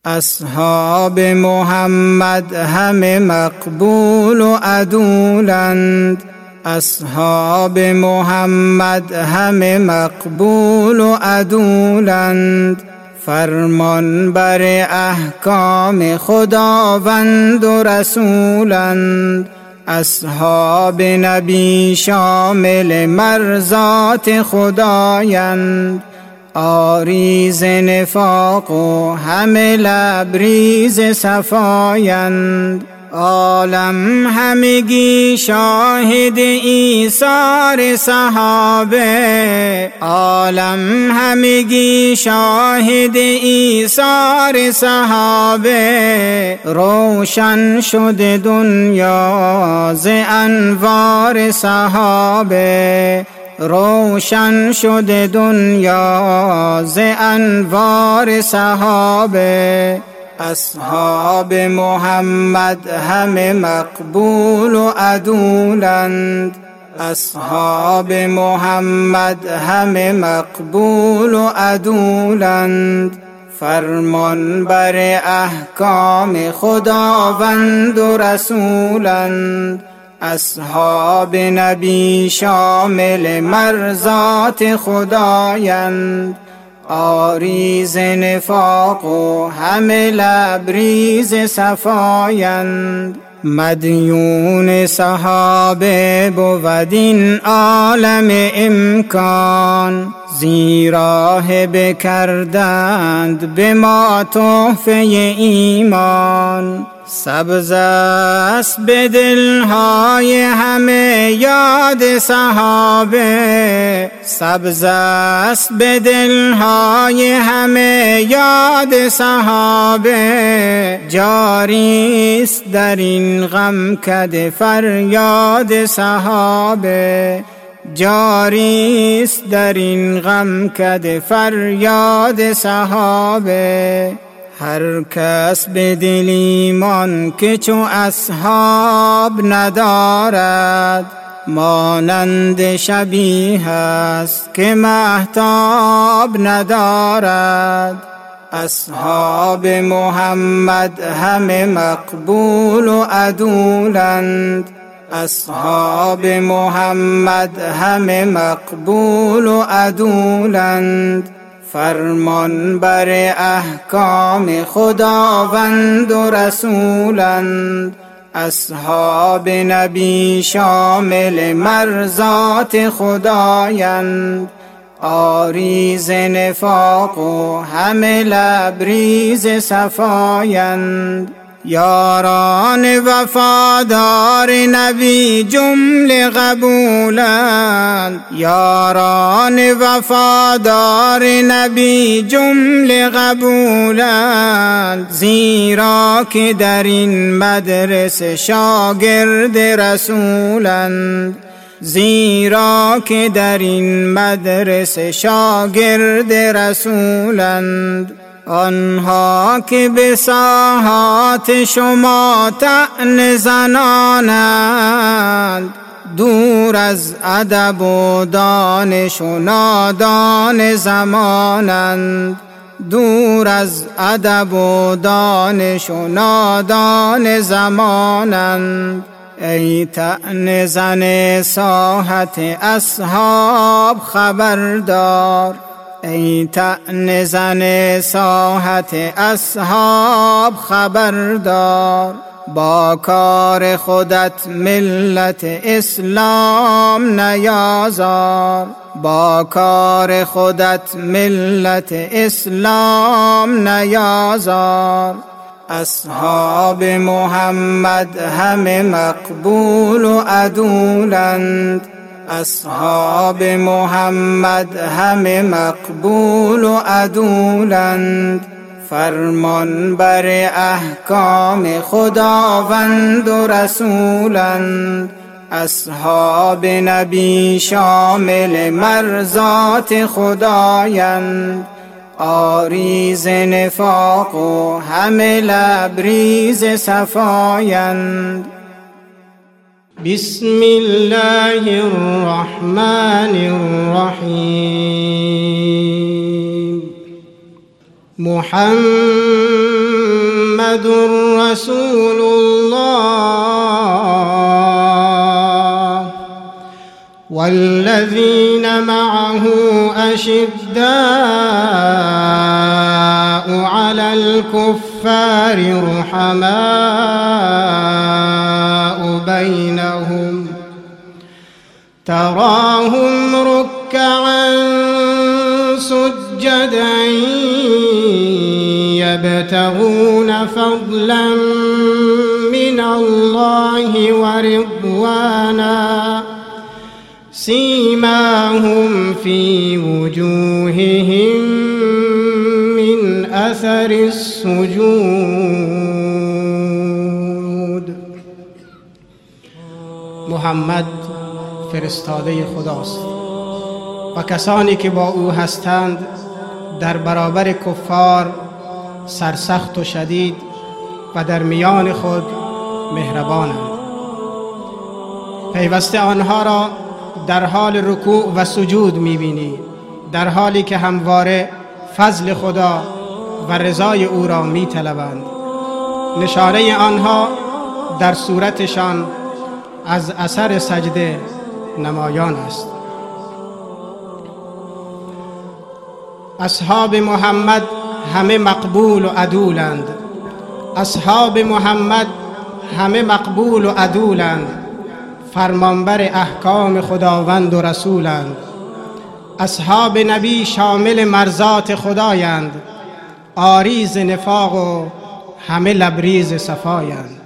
اصحاب محمد همه مقبول و عدولند. اصحاب محمد همه مقبول و عدولند. فرمان بر احکام خداوند و رسولند. اصحاب نبی شامل مرضات خدایند. آریز نفاق و همه لبریز صفایند. عالم همگی شاهد ایثار صحابه. عالم همگی شاهد ایثار صحابه. روشن شده دنیا ز انوار صحابه. روشن شده دنیا ز انوار صحابه. اصحاب محمد همه مقبول و عدولند. اصحاب محمد همه مقبول و عدولند. فرمان بر احکام خداوند و رسولند. اصحاب نبی شامل مرضات خدایند. آریز نفاق و همه لبریز صفایند. مدیون صحابه بود این عالم امکان. زیرا هبه کردند به ما تحفه ایمان. سبز است به دلهای همه یاد صحابه. سبز است به دلهای همه یاد صحابه. جاری است در این غمکده فریاد صحابه. جاری است در این غمکده فریاد صحابه. هر کس به دل ایمان که چو اصحاب ندارد. مانند شبیه است که مهتاب ندارد. اصحاب محمد همه مقبول و عدولند. اصحاب محمد همه مقبول و عدولند. فرمان بر احکام خداوند و رسولند. اصحاب نبی شامل مرضات خدایند. آریز نفاق و همه لبریز صفایند. یاران وفادار نبی جمله قبولند. یاران وفادار نبی جمله قبولند. زیرا که در این مدرسه شاگرد رسولند. زیرا که در این مدرسه شاگرد رسولند. آنها که به ساحات شما طعن زنانند. دور از ادب و دانش و نادان زمانند. دور از ادب و دانش و نادان زمانند. ای طعن زن ساحت اصحاب خبردار. ای طعن زن ساحت اصحاب خبردار. با کار خودت ملت اسلام نیازار. با کار خودت ملت اسلام نیازار. اصحاب محمد همه مقبول و عدولند. اصحاب محمد همه مقبول و عدولند. فرمان بر احکام خداوند و رسولند. اصحاب نبی شامل مرضات خدایند. آریز نفاق و همه لبریز صفایند. بسم الله الرحمن الرحیم. محمد محمد رسول الله والذين معه أشداء على الكفار رحماء بينهم تراهم ركعا سجدا يبتغون فضلا من الله ورضوانا سيماهم في وجوههم من أثر السجود. محمد فرستاده خداست و کسانی که با او هستند در برابر کفار سرسخت و شدید و در میان خود مهربانند. پیوسته آنها را در حال رکوع و سجود می‌بینی، در حالی که همواره فضل خدا و رضای او را می‌طلبند. نشانه آنها در صورتشان از اثر سجده نمایان است. اصحاب محمد همه مقبول و عدولند. اصحاب محمد همه مقبول و عدولند، فرمانبر احکام خداوند و رسولند. اصحاب نبی شامل مرضات خدایند، عاری ز نفاق و همه لبریز صفایند.